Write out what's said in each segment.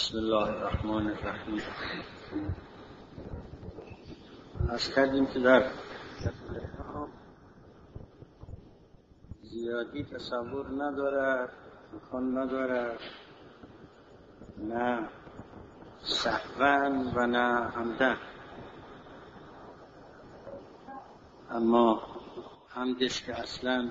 بسم الله الرحمن الرحیم. عرض کردیم که در زیادی تصور ندارد، امکان ندارد، نه سهواً و نه عمداً. اما عمدش که اصلاً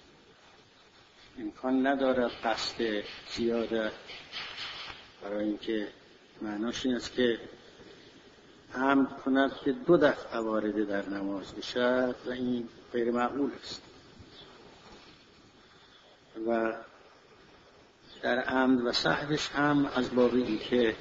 امکان ندارد قصد زیادت، برای اینکه معناش این است که عمد کند که 2 دفعه وارد در نماز بشد و این غیر معقول است. و در عمد و سهوش هم از باب این که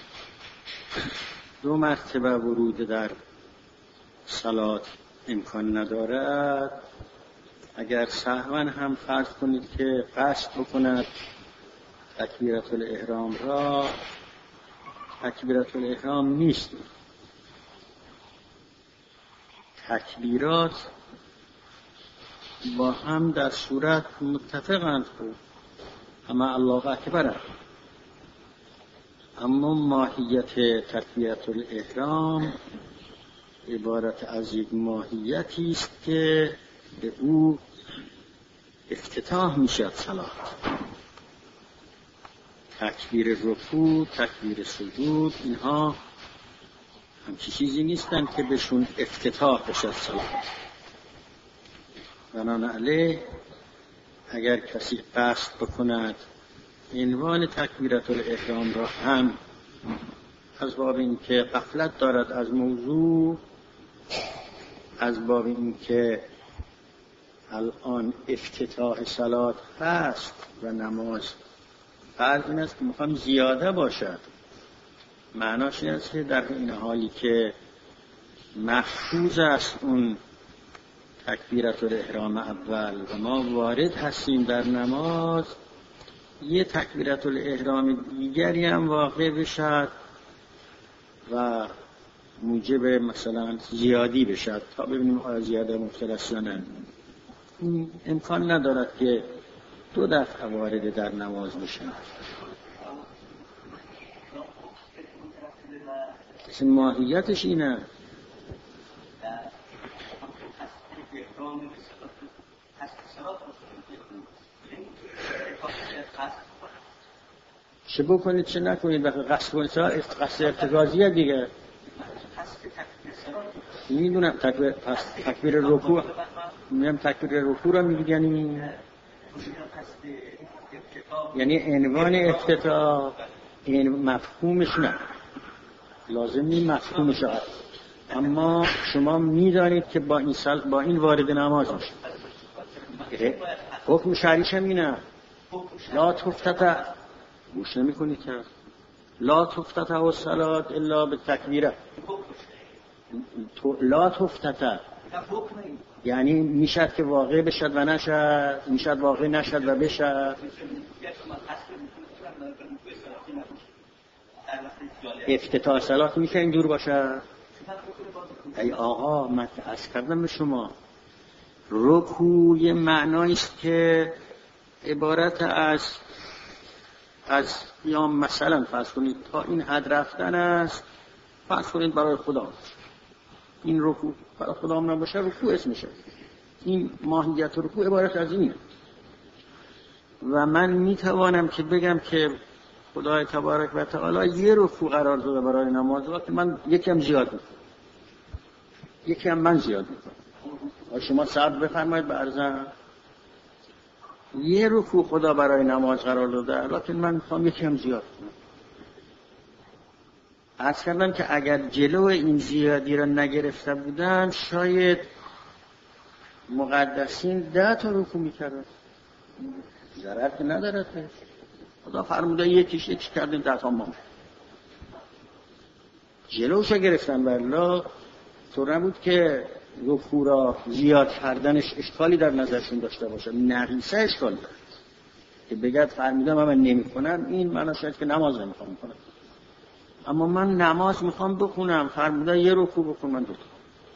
2 مرتبه ورود در صلات امکان ندارد، اگر سهواً هم فرض کنید که قصد بکند تکبیرة الاحرام را، تکبیرة الاحرام نیست. تکبیرات با هم در صورت متفقند اما الله اکبر، اما ماهیت تکبیرة الاحرام عبارت از یک ماهیتی است که به او افتتاح میشد صلات. تکبیر رکوع، تکبیر سجود، اینها همچی چیزی نیستن که بهشون افتتاح بشد صلات. بنابراین اگر کسی قصد بکند عنوان تکبیرة الاحرام را هم از باب این که غفلت دارد از موضوع، از باب این که الان افتتاح صلات هست و نماز فرض این است که میخوام زیاده باشد، معناش این است که در این حالی که محفوظ است اون تکبیرة الاحرام اول و ما وارد هستیم در نماز، یه تکبیرة الاحرام دیگری هم واقع بشد و موجب مثلا زیادی بشد تا ببینیم آیا زیاده مبتلا است یا نه. این امکان ندارد که 2 دفعه وارد در نماز بشن. اصلا ماهیتش اینه. چه بکنید چه نکنید وقتی قصد کنید قصد ارتکازیه دیگه. میدونم تکبیر رکوع، میگم تکبیر رکوع را میگید یعنی عنوان افتتاح، این مفهومش نه، لازم نیست مفهومش هست، اما شما میدانید که با این وارد نماز میشه. حکم شرعیش هم اینه، لا تفتتح، گوش نمی کنید که لا تفتتح الصلاة الا بالتکبیره. لا تفتتح یعنی میشد که واقع بشد و نشد، میشد واقع نشد و بشد. افتتاح صلات میشه اینجور باشه. ای آقا من عرض کردم به شما رکوع معنایی است که عبارت از یا مثلا فرض کنید تا این حد رفتن است، فرض کنید برای خدا این رکوع برای خدا هم نباشه رکوع اسمشه. این ماهیت رکوع عبارت از اینه. و من میتوانم که بگم که خدای تبارک و تعالی یه رکوع قرار داده برای نماز و که من یکم زیاد میکنم، یکم من زیاد میکنم. شما صبر بفرمایید به عرضم. یه رکوع خدا برای نماز قرار داده لیکن من میخوام یکم زیاد کنم. عرض کردم که اگر جلو این زیادی را نگرفته بودن شاید مقدسین 10 تا رکوع میکردن، ضرر که ندارد. خدا فرموده یکیش کردیم 10 تا ما جلوش گرفتن. والله طور نبود که رکوع را زیاد کردنش اشکالی در نظرشون داشته باشه، نقیصه اشکال داره که بگد فرمودم من نمی کنم، این معنی شاید که نماز نمیخوام کنم. اما من نماز میخوام بخونم، فرمودن یه رکوع بکن، من 2 تا.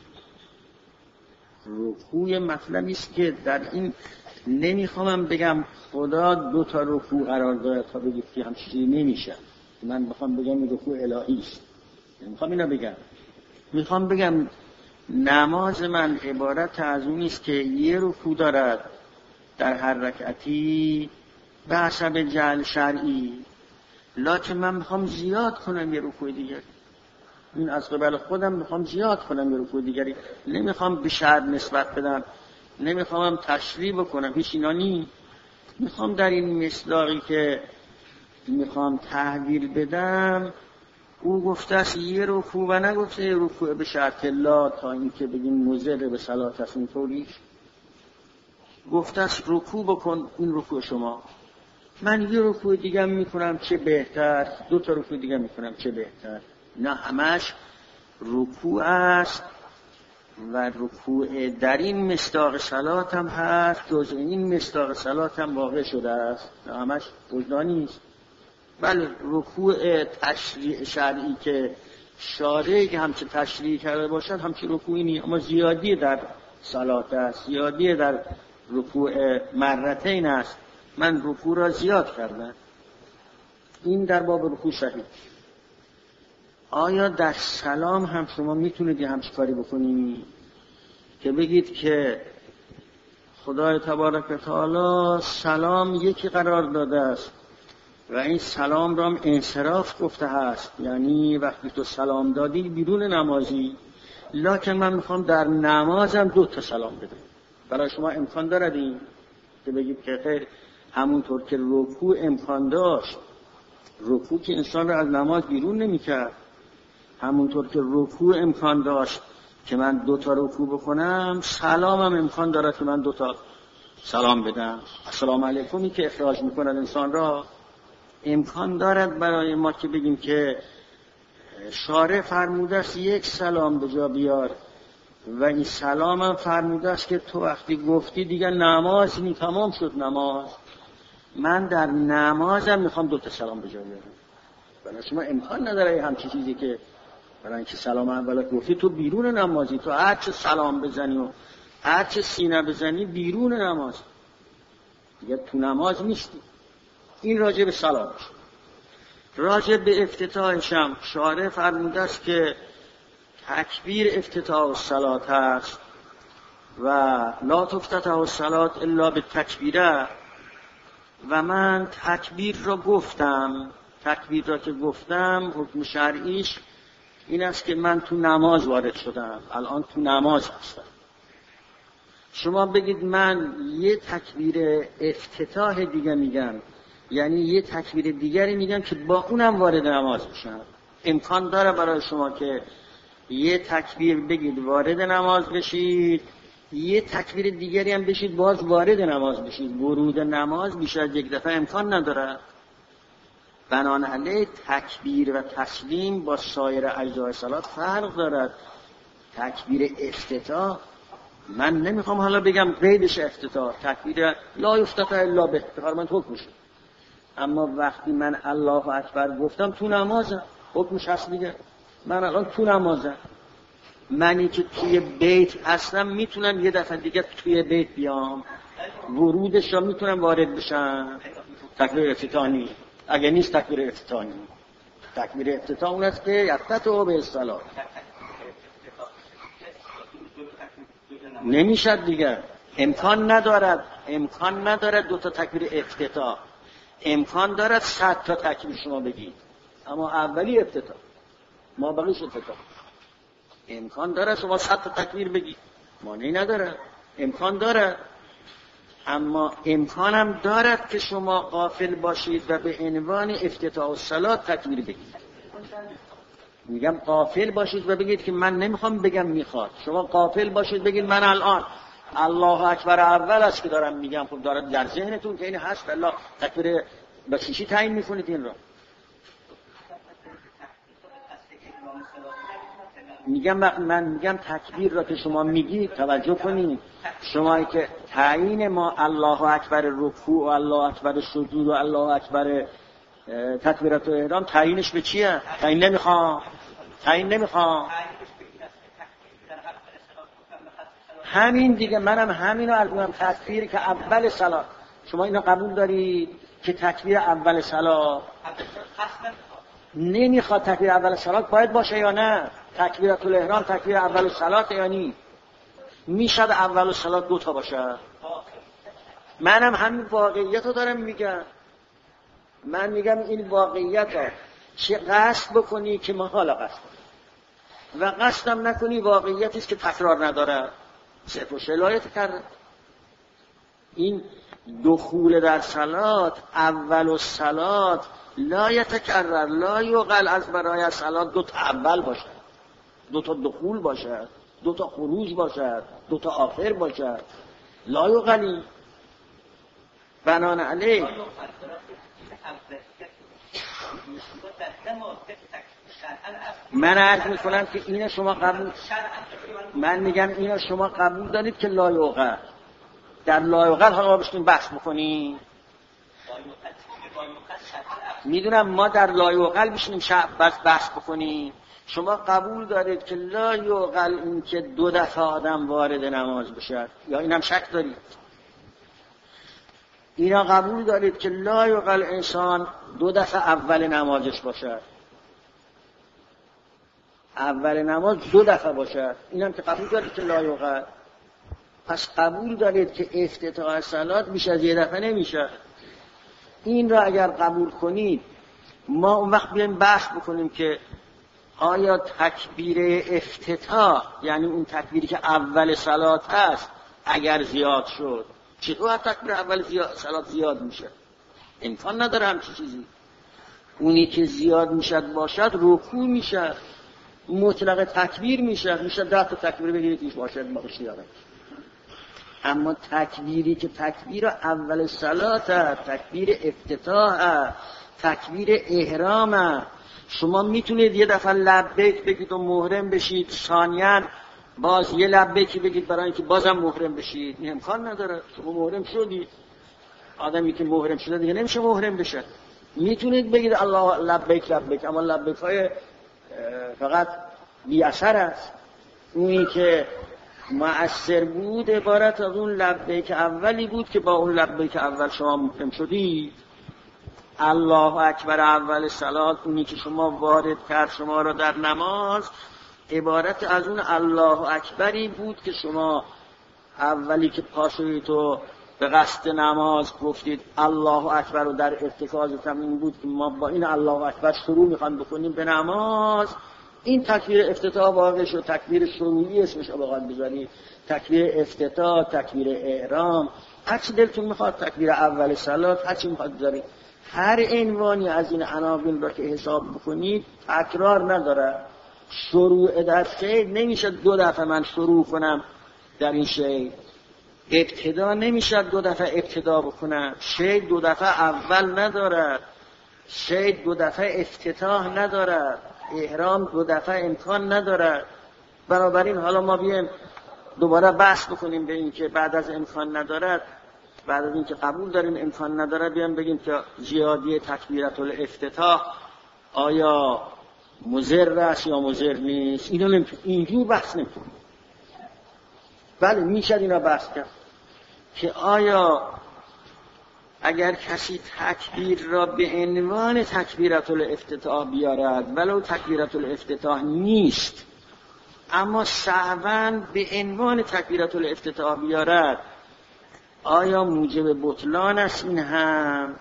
رکوع مطلبی است که در این نمیخوام بگم خدا 2 تا رکوع قرار داده تا بگید که همچین چیزی نمیشه. من بخوام بگم این رکوع الهی است، میخوام اینو بگم. میخوام بگم نماز من عبارت از اون است که یه رکوع دارد در هر رکعتی به حسب جعل شرعی، لکن من میخوام زیاد کنم یه رکوع دیگری. این از قبل خودم میخوام زیاد کنم یه رکوع دیگری، نمیخوام به شرط نسبت بدم، نمیخوام تشریح بکنم، هیچ اینا نی. میخوام در این مصداقی که میخوام تحویل بدم، او گفته است یه رکوع و نگفته یه رکوع به شرط لا تا اینکه بگیم مضر به صلات است. اینطوری گفته است رکوع بکن، این رکوع شما. من یه رکوع دیگه میکنم چه بهتر، 2 تا رکوع دیگه میکنم چه بهتر. نه همش رکوع است و رکوع در این مصداق صلات هم هست، جز این مصداق صلات هم واقع شده است، نه همش وجدانی است. بله رکوع تشریع شرعی که شارعی که همچه تشریع کرده باشد همچه رکوعی نیست، اما زیادی در صلات است، زیادی در رکوع مرتین است. من رکوع را زیاد کردم. این در باب رکوع صحیح. آیا در سلام هم شما میتونید همچه کاری بکنید که بگید که خدای تبارک و تعالی سلام یکی قرار داده است و این سلام را هم انصراف گفته هست، یعنی وقتی تو سلام دادی بیرون نمازی، لکن من میخوام در نمازم 2 تا سلام بدم. برای شما امکان دارد این که بگید که خیر، همونطور که رکوع امکان داشت، رکوع که انسان را از نماز بیرون نمیکرد، همونطور که رکوع امکان داشت که من 2 تا رکوع بکنم، سلامم امکان دارد که من 2 تا سلام بدم. السلام علیکمی که اخراج میکند انسان را، امکان دارد برای ما که بگیم که شارع فرموده است 1 سلام به جا بیار و این سلام هم فرموده است که تو وقتی گفتی دیگه نماز می تمام شد نماز، من در نمازم میخوام 2 تا سلام به جا بیارم. برای شما امکان نداره همچین چیزی که برای اینکه سلام اولت گفتی تو بیرون نمازی، تو هر چه سلام بزنی و هر چه سینه بزنی بیرون نماز، دیگه تو نماز نیستی. این راجع به سلامش. راجع به افتتاحش هم شارع فرموده است که تکبیر افتتاح الصلات هست و لا تفتتح الصلات الا بالتکبیره، و من تکبیر را گفتم. تکبیر را که گفتم حکم شرعیش این است که من تو نماز وارد شدم، الان تو نماز هستم. شما بگید من یه تکبیر افتتاح دیگه میگم، یعنی یه تکبیر دیگری میگم که با اونم وارد نماز بشم. امکان داره برای شما که یه تکبیر بگید وارد نماز بشید، یه تکبیر دیگری هم بشید باز وارد نماز بشید. ورود نماز بیش از 1 دفعه امکان نداره. بنابراین تکبیر و تسلیم با سایر اجزای صلات فرق دارد. تکبیر افتتاح من نمیخوام حالا بگم قیدش افتتاح، تکبیر لا یفتتح الا به فرمان حکمش، اما وقتی من الله اکبر گفتم تو نمازم، حکمش هست دیگه. من الان تو نمازم، منی که توی بیت هستم میتونم یه دفعه دیگه توی بیت بیام، ورودش را میتونم وارد بشم. تکبیر افتتاحی اگه نیست تکبیر افتتاحی. تکبیر افتتاح اون است که یفتتح به الصلاة نمیشد دیگه، امکان ندارد 2 تا تکبیر افتتاح. امکان دارد 100 تا تکبیر شما بگید، اما اولی افتتاح، ما بقیش افتتاح. امکان دارد شما 100 تا تکبیر بگید، مانعی نداره، امکان دارد. اما امکانم دارد که شما غافل باشید و به عنوان افتتاح الصلاة تکبیر بگید. میگم غافل باشید و بگید که من نمیخوام بگم میخواد. شما غافل باشید بگید من الان الله اکبر اول است که دارم میگم، خب دارد در ذهنتون که این هست الله تکبیر با چیشی تعیین میکنید این را. من میگم تکبیر را که شما میگید توجه کنید، شما که تعیین ما الله اکبر رکوع و الله اکبر سجود و الله اکبر تکبیرات احرام تعیینش به چیه؟ تعیین نمیخوام. همین دیگه، منم همینو argumentum تکبیر که اول صلات. شما اینو قبول دارید که تکبیر اول صلات نمیخواد تکبیر اول صلات باید باشه یا نه؟ تکبیرات الاحرام تکبیر اول صلات یا نی؟ میشد اول صلات 2 تا باشه. منم همین واقعیت رو دارم میگم. من میگم این واقعیت ها چه قصد بکنی که محال قصد کنی و قصدم نکنی واقعیتی است که تکرار نداره. صرف و شلایت کرده. این دخول در صلات اول و صلات لا یتکرر، لا یقل از برای صلات 2 تا اول باشد، 2 تا دخول باشد، 2 تا خروج باشد، 2 تا آخر باشد، لا یقلی بنان علیه. من عرض میکنم که اینو شما قبول، من میگم اینو شما قبول دارید که لا یقل. در لا یقل حالا بشتیم بحث بکنیم. میدونم ما در لا یقل بشینیم بحث بکنیم. شما قبول دارید که لا یقل این که 2 دفعه آدم وارد نماز بشه، یا اینم شک دارید؟ اینا قبول دارید که لا یقل انسان 2 دفعه اول نمازش باشه، اول نماز 2 دفعه باشه، اینم که قبول دارید که لا یقل. پس قبول دارید که افتتاح صلات بیش از 1 دفعه نمیشه. این را اگر قبول کنید ما اون وقت بیایم بحث بکنیم که آیا تکبیر افتتاح، یعنی اون تکبیری که اول صلات هست، اگر زیاد شد چطور تکبیر اول صلات زیاد میشه؟ امکان نداره همچین چیزی. اونی که زیاد میشد باشد رکوع میشه، مطلق تکبیر میشه 10 تا تکبیر بگیرید ایش باشد باقیش داره. اما تکبیری که تکبیر اول صلات هست، تکبیر افتتاح، تکبیر احرام، شما میتونید یه دفعه لبیک بگید و محرم بشید، ثانیاً باز یه لبیکی بگید برای اینکه بازم محرم بشید. این امکان نداره. شما محرم شدید، آدمی که محرم شده دیگه نمیشه محرم بشه. میتونید بگید الله لبیک لبیک، اما لبیک های فقط بی اثر است. اونی که مؤثر بود عبارت از اون لبیک اولی بود که با اون لبیک اول شما محرم شدید. الله اکبر اول صلات، اونی که شما وارد کرد شما را در نماز، عبارت از اون الله اکبری بود که شما اولی که پاشوید و به قصد نماز گفتید الله اکبر، و در ارتکازتم این بود که ما با این الله اکبر شروع میخوایم بکنیم به نماز. این تکبیر افتتاح واقع شد. تکبیر شروعی اسمش رو بخواد بذارید، تکبیر افتتاح، تکبیر احرام، هر چی دلتون میخواد، تکبیر اول صلات، هر چی میخواد بذارید. هر عنوانی از این عناوین را که حساب بکنید تکرار نداره. شروع در شیء نمیشه 2 دفعه من شروع کنم در این شیء. ابتدا نمیشه 2 دفعه ابتدا بکنم. شیء 2 دفعه اول نداره، شیء 2 دفعه افتتاح نداره، احرام 2 دفعه امکان نداره. بنابراین حالا ما بیایم دوباره بحث بکنیم به این که بعد از امکان نداره، بعد از این که قبول داریم امکان نداره، بیایم بگیم که زیادی تکبیرات الافتتاح آیا مضر است یا مضر نیست. اینو نمیتونیم اینجور بحث نمیتونیم. بله میشه اینا بحث کرد که آیا اگر کسی تکبیر را به عنوان تکبیرات الافتتاح بیارد ولو تکبیرات الافتتاح نیست، اما سهواً به عنوان تکبیرات الافتتاح بیارد، آیا موجب بطلان است؟ این هم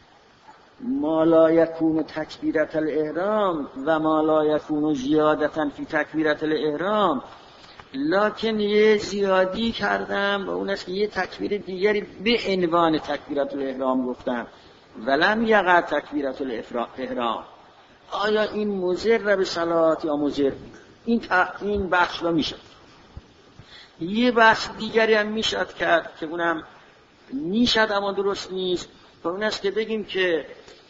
ما لا یکون تکبیرات الاحرام و ما لا یکون زیادتاً فی تکبیرات الاحرام. لکن یه زیادی کردم و اون است که یه تکبیر دیگری به عنوان تکبیرات الاحرام گفتم ولم یقع تکبیرات الاحرام. آیا این مضر به صلات یا مضر؟ این بحث را میشد. یه بحث دیگری هم میشد کرد که اونم میشد اما درست نیست، و اون است که بگیم که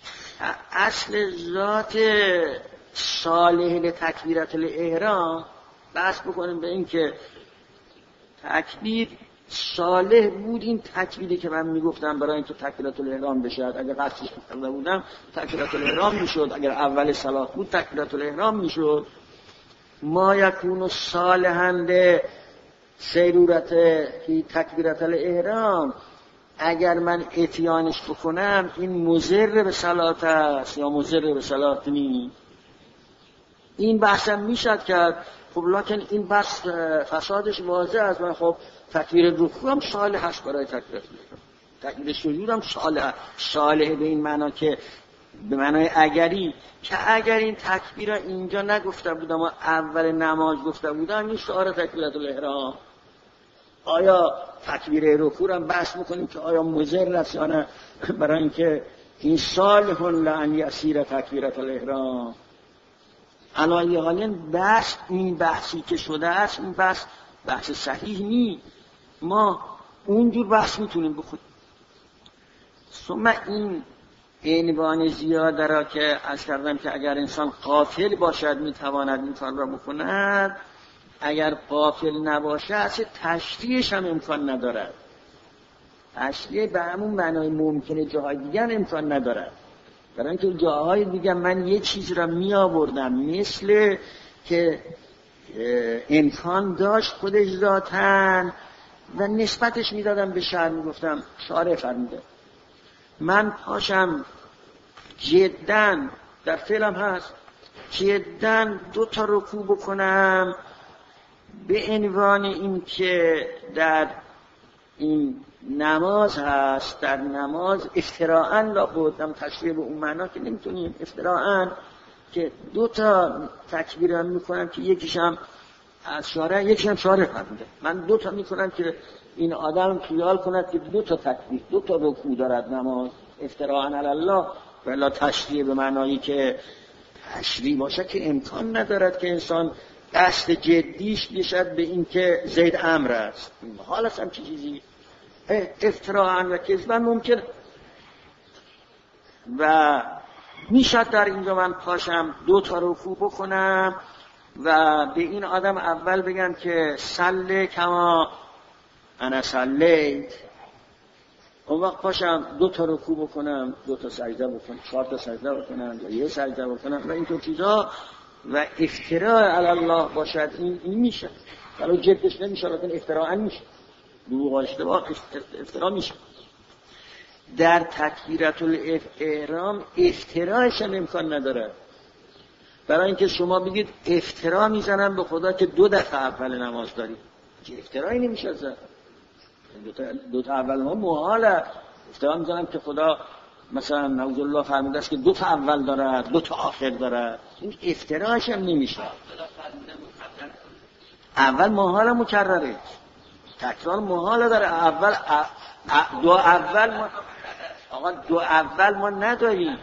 اصل ذات صالح لتکبیرات الاحرام، بحث بکنیم به این که تکبیر صالح بود. این تکبیری که من میگفتم برای اینکه تکبیرات الاحرام بشد، اگر قصدش کرده بودم تکبیرات الاحرام میشد، اگر اول صلات بود تکبیرات الاحرام میشد. ما یکون صالحا سیرورت فی تکبیرات الاحرام، اگر من اتیانش بکنم این مضر به صلات است یا مضر به صلات نیست. این بحثم میشد کرد. خب لکن این بحث فسادش واضح است. و خب تکبیر رکوع هم صالح است برای تکبیر تکبیر سجود هم صالح به این معنا که به معنای اگری که اگر این تکبیر اینجا نگفته بودم و اول نماز گفته بودم این شعار تکبیرات الاحرام، آیا تکبیر رکوع هم بحث میکنیم که آیا مضر است یا نه؟ برای اینکه این صالح لان یسیر تکبیرات الاحرام. علایه حالین بحث این بحثی که شده است این بحث صحیح نیست. ما اونجور بحث میتونیم بخونیم. ثم این عنوان زیاده را که از کردم که اگر انسان غافل باشد میتواند این کار را بکند، اگر غافل نباشه اصلا تشریحش هم امکان ندارد. تشریح به همون معنای ممکنه جاهای دیگر امکان ندارد. برای اینکه جاهای دیگر من یه چیز را می آوردم مثل که امکان داشت خودش ذاتن و نسبتش می دادم به شعر، می گفتم شعر فرمیده من پاشم جداً در فعلم هست جداً 2 رکوع بکنم به عنوان این که در این نماز هست، در نماز افتراعاً لا بودم تشریح به اون معنا که نمیتونیم افتراعاً که 2 تکبیر میکنم که یکیشم از شارع یکیشم شارع فرموده. من 2 میکنم که این آدم خیال کند که 2 تکبیر 2 رکوع دارد نماز افتراعاً علی الله، ولی تشریح به معنایی که تشریح باشه که امکان ندارد که انسان قصد جدیش بشد به این که زید امر است. حال است هم چیزی افتراعاً و کذباً ممکن و میشد در اینجا من پاشم 2 رکوع بکنم و به این آدم اول بگم که صلی کما انا صلیت، اون وقت پاشم 2 رکوع بکنم 2 سجده بکنم 4 سجده بکنم یا 1 سجده بکنم و اینطور چیزا و افتراء علی الله باشد. این میشه ولی جدش نمیشه لیکن افتراء میشه، دروغ اشتباه افتراء میشه. در تکبیرات الاحرام افتراءش هم امکان نداره. برای اینکه شما بگید افتراء میزنم به خدا که 2 دفعه اول نماز داریم، که افترائی نمیشه زد. 2 اول ما محاله. افتراء میزنم که خدا مثلا نعوذ الله فرموده است که 2 اول داره 2 آخر داره، این افتراءش هم نمیشه. اول محال مکرره، تکرار محال داره. اول 2 اول ما آقا 2 اول ما نداریم،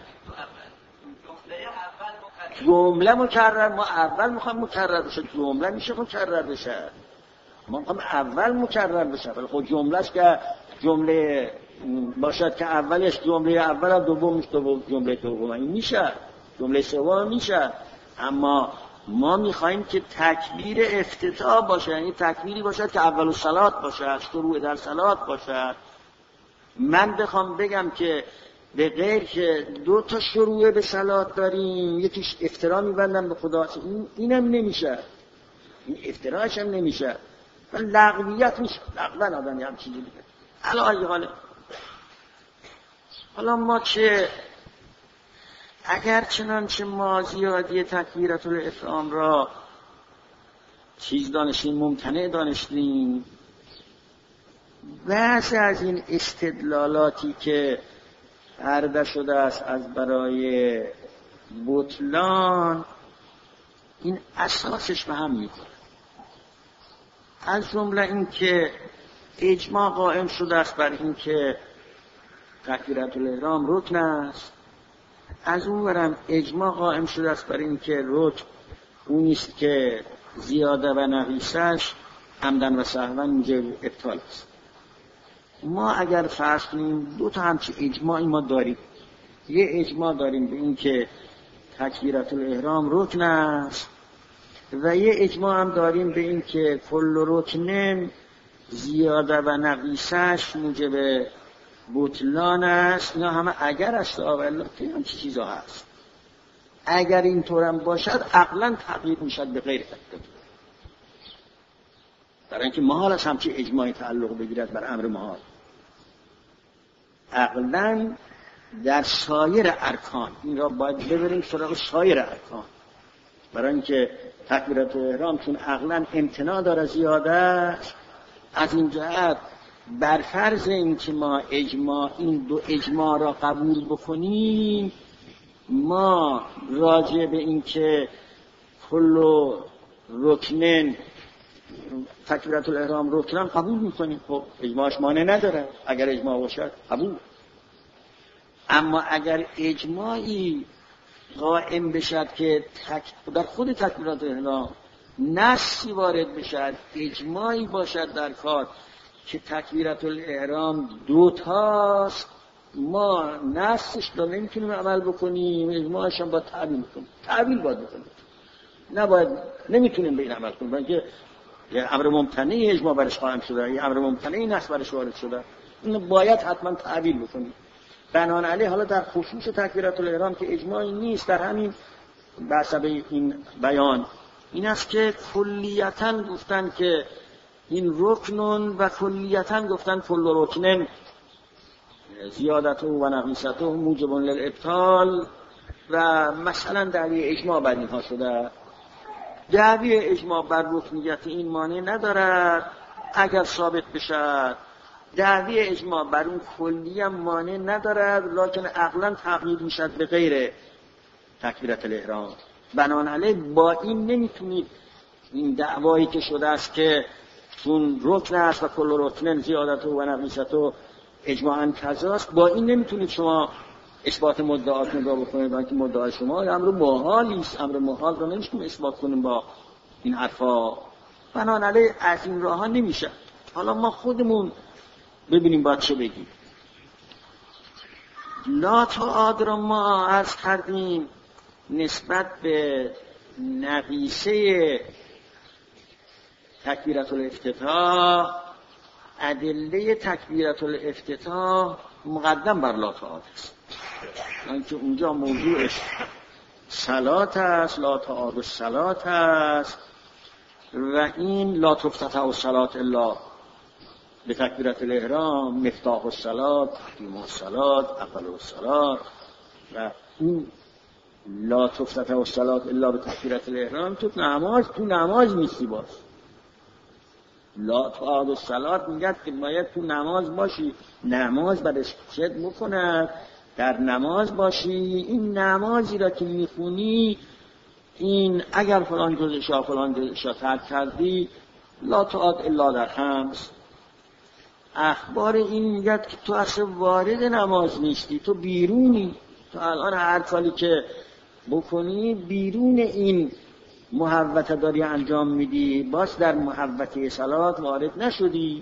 جمله مکرر ما اول میخوام مکرر بشه، جمله میشه مکرر بشه، ما میخوام اول مکرر بشه. ولی خب جمله است که جمله باشد که اولش جمله اول دومش جمله دوم این میشه، جمله سوم میشه. اما ما میخوایم که تکبیر افتتاح باشه، یعنی تکبیری باشد که اول صلات باشه، شروع در صلات باشه. من بخوام بگم که به غیر که 2 شروع به صلات داریم یکیش افترا میبندم به خدا، اینم نمیشه، این افتراش هم نمیشه و لغویت میشه. لغوان آدم هم چیزی دیگه. حالا ما که اگر چنانچه ما زیادی تکبیرات الاحرام را چیز دانشیم ممتنع دانشتیم، بعضی از این استدلالاتی که عرضه شده است از برای بطلان این اساسش به هم میخوره. از جمله این که اجماع قائم شده است بر این که تکبیرات الاحرام رکن است، از اون برم اجماع قائم شده است بر این که رکن اون است که زیاده و نقیصش عمدن و سهوا موجب ابطال است. ما اگر فرض کنیم 2 همچین اجماعی ما داریم، یه اجماع داریم به این که تکبیرات الاحرام رکن است و یه اجماع هم داریم به این که کل رکنن زیاده و نقیصش موجب بطلان است. اینا همه اگر است آولا که هم چیزا هست. اگر اینطورم باشد عقلا تغییر میشد به غیر تکبیر، برای اینکه محال است همچین اجماعی تعلق بگیرد بر امر محال. عقلاً در سایر ارکان، این را باید ببریم سراغ سایر ارکان، برای اینکه تکبیرات الاحرام چون عقلاً امتناع داره زیاده است، از این جهت بر فرض اینکه ما این دو اجماع را قبول بکنیم، ما راجع به اینکه کل رکنن تکبیرات الاحرام رکنن قبول میکنیم، خب اجماعش مانع نداره، اگر اجماع باشد قبول. اما اگر اجماعی قائم بشد که در خود تکبیرات الاحرام نصی وارد بشد، اجماعی باشد در کار که تکبیرات الاحرام دوتاست، ما نصش رو نمیتونیم عمل بکنیم، اجماعش هم باید تعبیل کنیم، تعبیل باید بکنیم، نمیتونیم به این عمل کنیم، بلکه یه امر ممتنعی اجماع برش قائم شده، یه امر ممتنعی نص برش وارد شده، این باید حتما تعبیل بکنیم. بنابراین حالا در خصوص تکبیرات الاحرام که اجماعی نیست، در همین بحثه این بیان این است که کلیتاً گفتن که این رکنون و کلیتاً گفتن کل رکنن زیادته و نقیصته موجب للابطال، و مثلا دعوی اجماع بر اینها شده. دعوی اجماع بر رکنیت این مانع ندارد اگر ثابت بشد، دعوی اجماع بر اون کلی هم مانع ندارد، لکن عقلا تقیید میشد به غیر تکبیرات الاحرام. بنابراین با این نمیتونید این دعوایی که شده است که چون رکن است و کل رکنن زیادته و نقیصته اجماعاً کذاست، با این نمیتونید شما اثبات مدعاتون را بکنید، بلکه مدعای شما امر محالی است، امر محال را نمیتونیم اثبات کنیم با این حرفا. بنابراین از این راه ها نمیشه. حالا ما خودمون ببینیم باید چه بگیم. لا تعاد را ما عرض کردیم نسبت به نقیصه تکبیرات الافتتاح، ادله تکبیرات الافتتاح مقدم بر لا تعاد است، اینکه اونجا موضوعش صلات است، لا تعاد الصلات است، و این لا تفتتح الصلات الا به تکبیرات الاحرام، مفتاح الصلات، تحریم الصلات، اول الصلات، و این لا تفتتح الصلات الا به تکبیرات الاحرام تو نماز نیستی باش. لا تعاد الصلات میگه که باید تو نماز باشی، نماز برش شد میکنه، در نماز باشی، این نمازی را که میخونی این اگر فلان جزء ترک کردی لا تعاد الا در خمس. اخبار این میگه که تو اصلا وارد نماز نیستی، تو بیرونی، تو الان هر کاری که بکنی بیرون این محوطه داری انجام میدی، باز در محوطه صلات وارد نشدی.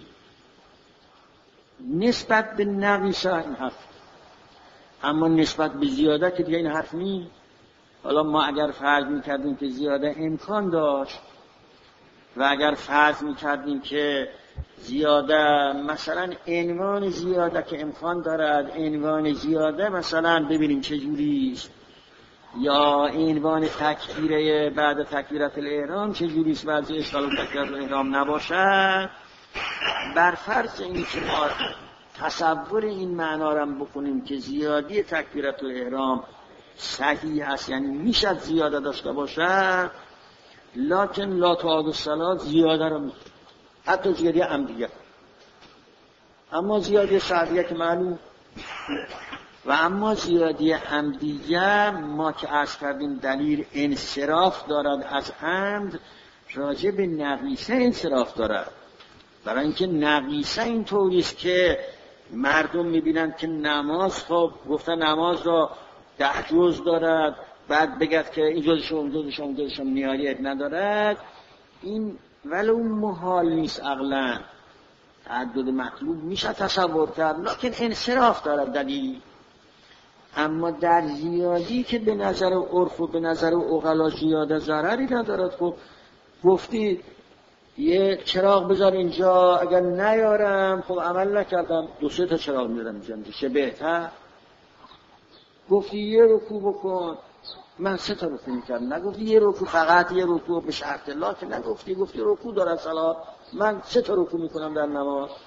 نسبت به نقیصه این حرف، اما نسبت به زیاده که دیگه این حرف نیست. حالا ما اگر فرض میکردیم که زیاده امکان داشت و اگر فرض میکردیم که زیاده مثلا عنوان زیاده که امکان دارد، عنوان زیاده مثلا ببینیم چه جوریست، یا عنوان تکبیره بعد تکبیرات الاحرام چه جوریست، بعضی اشکال و تکبیرات الاحرام نباشد، بر فرض این که ما تصور این معنا را بکنیم که زیادی تکبیرات الاحرام صحیح است، یعنی میشد زیاده داشته باشد، لکن لا تعاد الصلات زیاده را میشه، حتی زیادی عمدیه، اما زیادی سعدیه که معلوم، و اما زیادی عمدیه ما که عرض کردیم دلیل انصراف دارد از عمد، راجع به نقیصه انصراف دارد، برای اینکه نقیصه این طوریست که مردم میبینند که نماز، خب گفتن نماز را 10 جز دارد، بعد بگد که این جزشم نیاریت ندارد، این ولو محال نیست عقلا، تعدد مطلوب میشه تصور کرد، لکن انصراف دارد دلیل. اما در زیادی که به نظر عرف و به نظر عقلا زیاده ضرری ندارد، خب گفتی یه چراغ بذار اینجا، اگر نیارم خب عمل نکردم 2-3 تا چراغ میارم اینجا، چه بهتر. گفتی یه رکوع بکن، من 3 تا رکوع میکردم، نگفتی یه رکوع، فقط یه رکوع به شرط الله که نگفتی، گفتی رکوع دارد صلات، من 3 تا رکوع میکنم در نماز.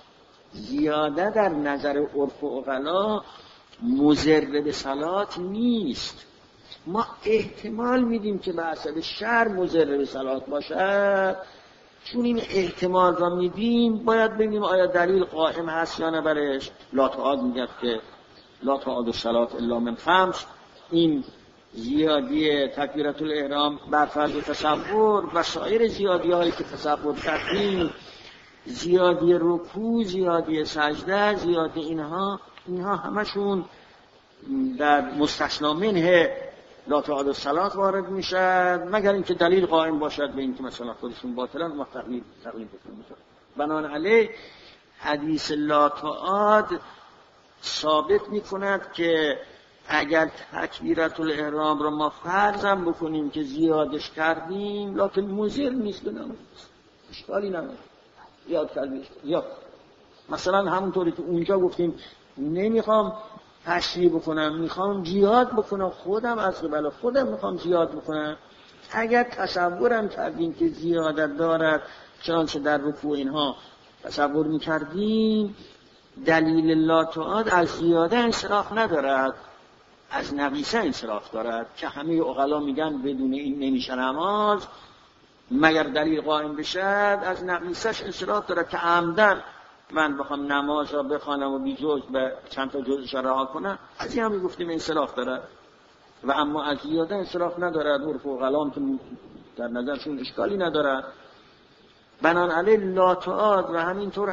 زیاده در نظر عرف و عقلا مضر به صلات نیست. ما احتمال میدیم که به حسب شرع مضر به صلات باشد. چون این احتمال را میدیم باید ببینیم آیا دلیل قائم هست یا نه برش. لا تعاد میگه که لا تعاد الصلاة الا من خمس. این زیادی تکبیرة الاحرام بر فرض تصور و سایر زیادی هایی که تصور کردیم، زیادی رکوع، زیادی سجده، زیادی اینها همشون در مستثنا منه لا تعاد الصلاة وارد میشد، مگر اینکه دلیل قائم باشد به اینکه مثلا خودشون باطلن و تقلید بکنن. بنابراین حدیث لا تعاد ثابت میکند که اگر تکبیرة الاحرام را ما فرضم بکنیم که زیادش کردیم لکن مضر نیست به نماز، اشکالی نداره. یاد کردیم یا مثلا همونطوری که اونجا گفتیم نمیخوام تشریح بکنم، میخوام جهاد بکنم، خودم از قبل خودم میخوام جهاد بکنم. اگر تصورم کردیم که زیادت دارد چنانچه در رکوع اینها تصور میکردیم، دلیل لا تعاد از زیاده انصراف ندارد، از نقیصه انصراف دارد که همه عقلا میگن بدون این نمیشه نماز مگر دلیل قائم بشد. از نقیصش انصراف دارد که عمدن من بخوام نماز را بخوانم و بی جز به چند تا جزش را رها کنم، از این هم گفتیم انصراف دارد. و اما از زیاده انصراف ندارد، عرف و عقلا که در نظرشون اشکالی ندارد. بنابراین لا تعاد و همینطور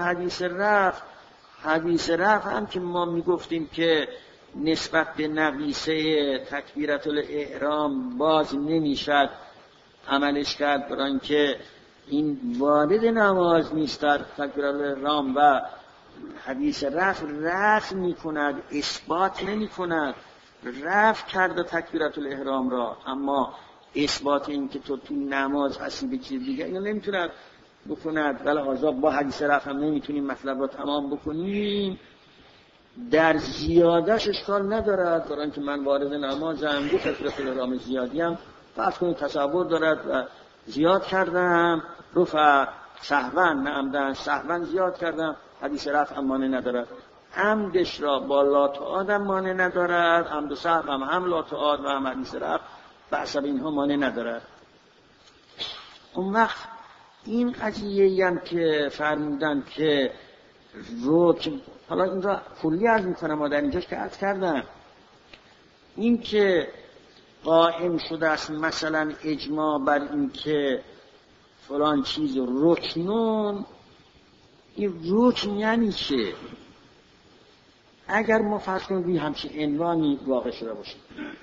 حدیث رفع هم که ما میگفتیم که نسبت به نقیصه تکبیرة الاحرام باز نمیشد عملش کرد، برای اینکه این وارد نماز نیست در تکبیرة الاحرام و حدیث رفع میکند، اثبات نمیکند. رفع کرده تکبیرة الاحرام را، اما اثبات این که تو نماز هستی به چیز دیگه اینو نمیتوند بکند. ولی حاضر با حدیث رفع هم نمیتونیم مطلب را تمام بکنیم. در زیادش اشکال ندارد، برای اینکه من وارد نمازم دو تکبیرة الاحرام زیادیم فرض کنید تصور دارد و زیاد کردم، رفع سهوا نه عمدن، سهوا زیاد کردم، حدیث رفع مانع ندارد. عمدش را با لا تعاد مانع ندارد، عمد و سهو هم لا تعاد و هم حدیث رفع به حسب اینها مانع ندارد. اون وقت این قضیه هم که فرمودن که رکن، حالا این را کلی عرض میکنم و در اینجاش که عرض کردم، این که قائم شده است مثلا اجماع بر این که فلان چیز رکنون، این رکن یعنی چه؟ اگر ما فرض کنیم همچین عنوانی واقع شده باشه،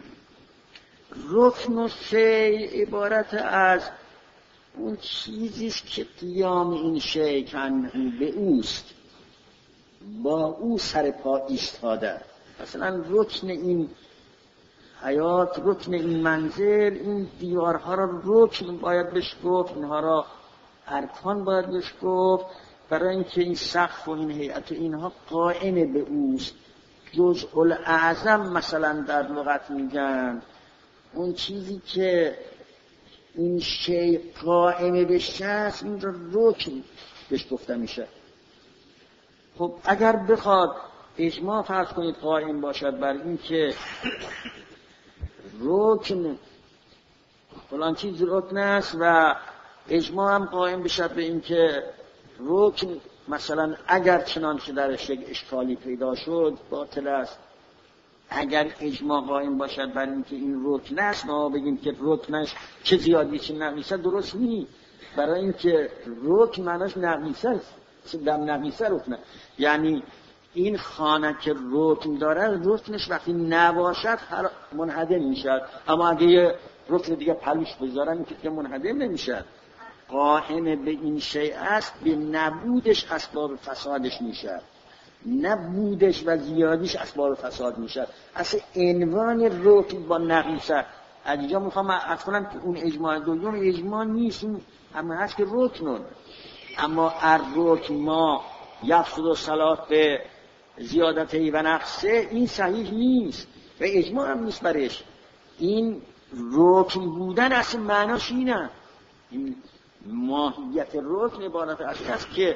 رکن و شیء عبارت از اون چیزیست که قیام این شیء به اوست، با او سر پا ایستاده. مثلا رکن این حیات، رکن این منزل، این دیوارها را رکن باید بهش گفت، اینها را ارکان باید بهش گفت، برای اینکه این سقف و این هیئت و اینها قائم به اوست. جزء الاعظم مثلا در لغت میگن اون چیزی که این شیء قائم بشه است، این را رکن بهش گفته میشه. خب اگر بخواد اجماع فرض کنید قائم باشد بر این که رکن فلان چیز رکن است و اجماع هم قائم بشد به این که رکن مثلا اگر چنانچه درش یک اشکالی پیدا شد باطل است. اگر اجماع قائم باشد بر این که این رکن است، ما بگیم که رکنش چه زیادی چه نقیصه، درست نیست. برای این که رکن معناش نقیصه است، دم نقیصه رکنه، یعنی این خانه که رکن داره رکنش وقتی نباشد منهدم میشد، اما اگه یه رکن دیگه پلوش بذارن این که منهدم نمیشد. قائم به این شیء است، به نبودش اسباب فسادش میشد، نبودش و زیادیش اسباب فساد میشد. اصلا عنوان رکن با نقیصه از اینجا میخوام عرض کنم که اون اجماع دوم اجماع نیست، اون همه هست که رکنون، اما الرکن ما یفسد الصلاة به زیادته و نقصه، این صحیح نیست و اجماع هم نیست برش. این رکن بودن اصلا معناش اینه، این ماهیت رکن عبارت است که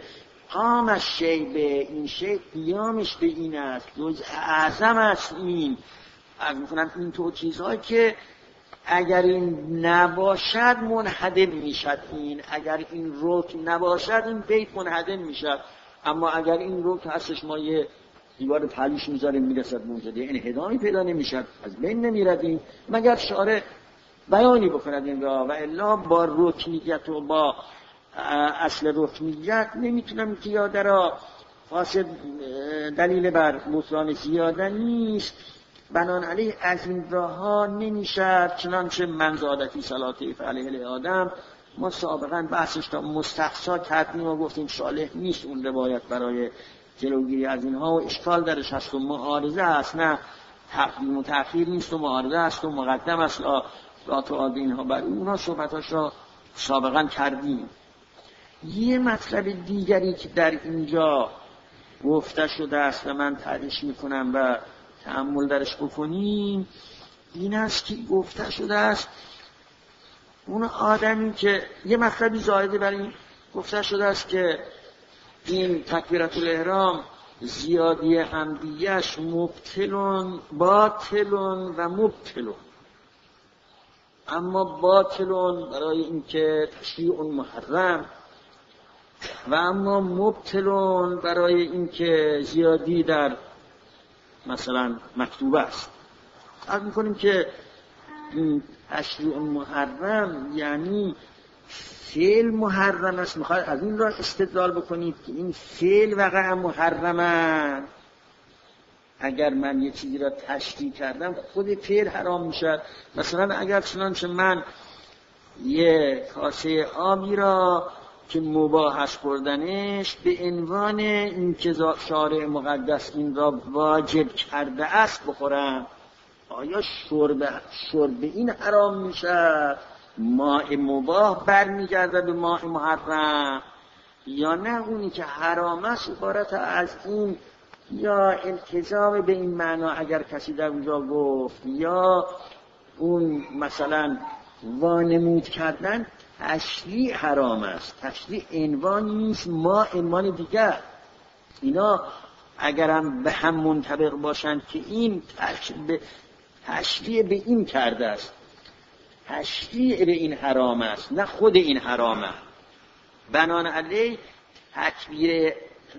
قامش شیبه، این شیب قیامش به این است، جزء اعظم است. این از میکنم این تو چیزهایی که اگر این نباشد منهدم میشد. این اگر این رکن نباشد این بیت منهدم میشد. اما اگر این رکن هستش ما یه دیوار پلیش میذاریم میرسد موجوده انهدامی پیدا نمیشد، از بین نمیردیم مگر شارع بیانی بکند این را، و الا با رکنیت و با اصل رکنیت نمیتونم که یاده را فاسد دلیل بر بطلان زیاده نیست. بنان علیه از این راه ها نمیشد. چنانچه منزادتی صلاتی فعلیه آدم ما سابقا بحثش تا مستقصا کردیم و گفتیم صالح نیست اون روایت برای جلوگیری از اینها و اشکال درش هست و معارضه هست، نه تقدیم و تأخیر نیست و معارضه هست و مقدم است لا تعاد اینها. بر اونها صحبتاش را سابقا کردیم. یه مطلب دیگری که در اینجا گفته شده است و من تعریش میکنم و تأمل درش بکنیم این است که گفته شده است اون آدمی که یه مطلبی زایده بر این گفته شده است که این تکبیرت الاحرام زیادی عمدیش مبتلون باطلون و مبتلون، اما باطلون برای اینکه تشریع محرم و اما مبتلون برای اینکه زیادی در مثلا مکتوبه است. عرض میکنیم که این تشریع محرم یعنی فعل محرم است. میخواد از این را استدلال بکنید که این فعل وقع محرمه. اگر من یه چیزی را تشریع کردم خود فعل حرام میشه. مثلا اگر چنانچه من یه کاسه آبی را که مباح است خوردنش به عنوان اینکه شارع مقدس این را واجب کرده است بخورم، آیا شرب این حرام میشه؟ ماء مباح برمیگرده به ماء محرم یا نه اونی که حرام است عبارت از این یا التزام به این معنا اگر کسی در اونجا گفت یا اون مثلا وانمود کردن تشریع حرام است. تشریع عنوان نیست، ما عنوان دیگر. اینا اگرم به هم منطبق باشند که این تشریع به این کرده است، تشریع به این حرام است، نه خود این حرامه. بنان علیه تکبیر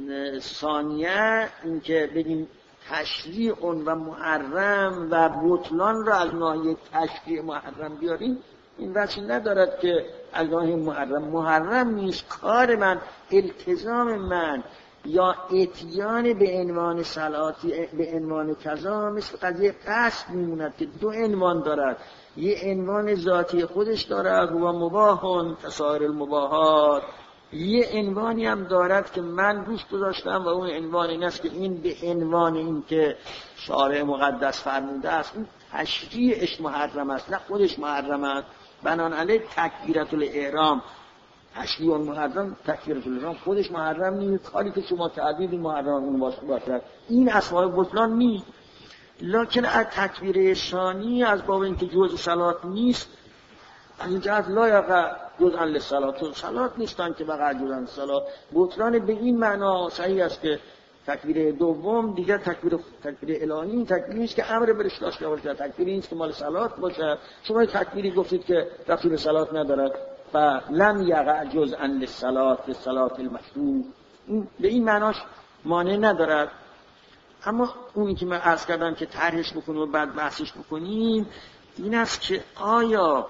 ثانیه این که بگیم تشریع و محرم و بطلان را از ناحیه تشریع محرم بیاریم این وجه ندارد که از ناحیه محرم نیست. کار من، التزام من یا اتیان به عنوان صلاتی به عنوان کذا مثل قضیه قصد میموند که دو عنوان دارد. یه عنوان ذاتی خودش دارد و مباحون کسائر المباحات، یه عنوانی هم دارد که من روش گذاشتم و اون عنوان این است که این به عنوان این که شارع مقدس فرموده است این تشریعش محرم است نه خودش محرم است. بنان علیه تکبیرت الاحرام تشریع محرم، تکبیرت الاحرام خودش محرم نیست، کاری که شما کردید محرم اون باشد. این اسماء بطلان نیست. لکن از تکبیر ثانی از باب اینکه جزء صلات نیست از این جهت لا یقع جزءا للصلات، صلات نیستن که وقع جزءا للصلات. بطلان به این معنا صحیح است که تکبیر دوم دیگر تکبیر الهی تکبیری است که امر به اشراق شود، تکبیری نیست که مال صلات باشه. شما تکبیری گفتید که ربطی به صلات ندارد و لم یقع جزءا للصلات للصلات المشروع، این به این معناش مانع ندارد. اما اونی که من عرض کردم که طرحش بکنیم و بعد بحثش بکنیم این است که آیا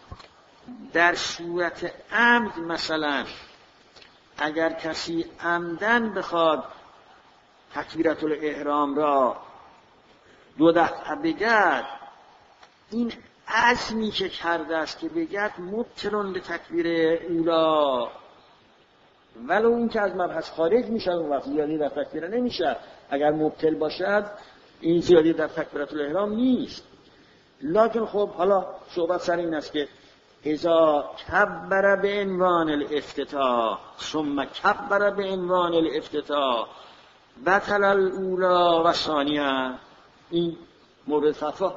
در صورت عمد مثلا اگر کسی عمدن بخواد تکبیرت الاحرام را 2 دفعه بگد، این عزمی که کرده است که بگد مبتلون به تکبیر اولا ولو این که از مبحث خارج میشه اون وقت زیادی در تکبیر نمیشه. اگر مبتل باشد این زیادی در تکبیرت الاحرام نیست. لکن خب حالا صحبت سر این است که اذا کبر به عنوان الافتتاح ثم کبر به عنوان الافتتاح بطل الاولا و ثانیه، این مورد فتوا.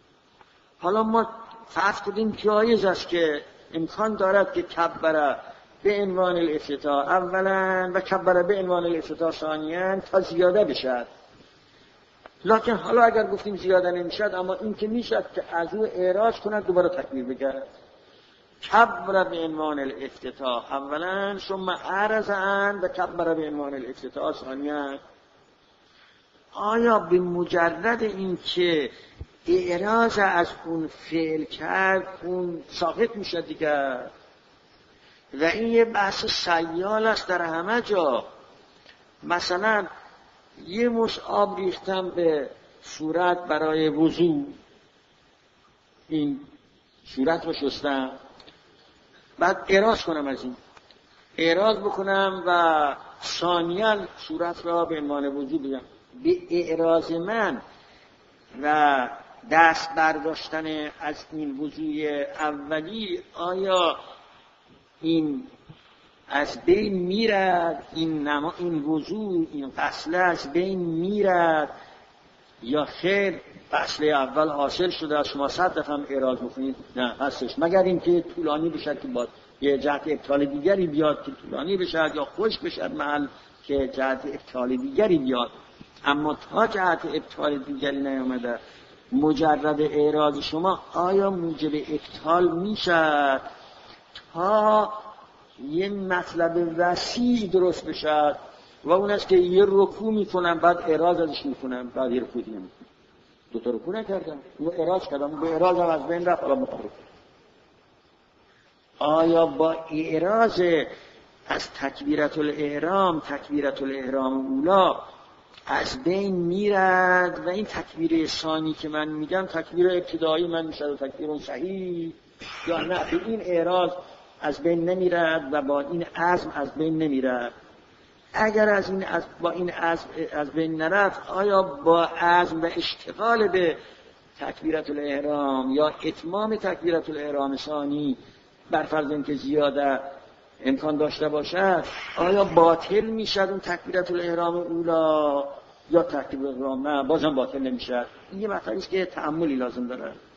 حالا ما فرض کنیم جایز است که امکان دارد که کبر به عنوان الافتتاح اولا و کبر به عنوان الافتتاح ثانیا تا زیاده بشد. لکن حالا اگر گفتیم زیاده نمیشد، اما این که میشد که از او اعراض کند دوباره تکبیر بگرد. کبر به عنوان الافتتاح اولا ثم اعرض عن و کبر به عنوان الافتتاح ثانیا. آیا به مجرد این که اعراض از اون فعل کرد اون ساقط میشه دیگر؟ و این یه بحث سیال است در همه جا. مثلا یه مش آب ریختم به صورت برای وضو، این صورت رو شستم، بعد اعراض کنم، از این اعراض بکنم و ثانیاً صورت را به عنوان وضو بگم. به اعراض من و دست برداشتن از این وضوی اولی آیا این از بین میرد؟ این وضو، این غسله از بین میرد یا خیر غسله اول حاصل شده؟ از شما 100 دفعه اعراض بکنید نه هستش، مگر اینکه طولانی بشه که با یه جهت ابطال دیگری بیاد که طولانی بشه، یا خوش بشه محل که جهت ابطال دیگری بیاد. اما تا جهت ابطال دیگری نیامده، مجرد اعراض شما آیا موجب ابطال میشه تا یه مطلب وسیع درست بشه و اون است که یه رکوع میکنم بعد اعراض ازش میکنم، بعد یه رکوع دیگه میکنم، دوتا رکوع نکردم، اون اعراض کردم، به اعراض هم از بین رفت، حالا مطلب. آیا با اعراض از تکبیرت الاحرام اولا از بین میرد و این تکبیر ثانی که من میگم تکبیر ابتدایی من میشه تکبیر صحیح، یا نه به این اعراض از بین نمیرد و با این عزم از بین نمیرد؟ اگر با این عزم از بین نرفت، آیا با عزم و اشتغال به تکبیرت الاحرام یا اتمام تکبیرت الاحرام ثانی بر فرض اینکه زیاده امکان داشته باشد، آیا باطل میشد اون تکبیرت الاحرام اولا یا تکبیر الاحرام نه بازم باطل نمیشد؟ این یه مطلبی است که تأملی لازم داره.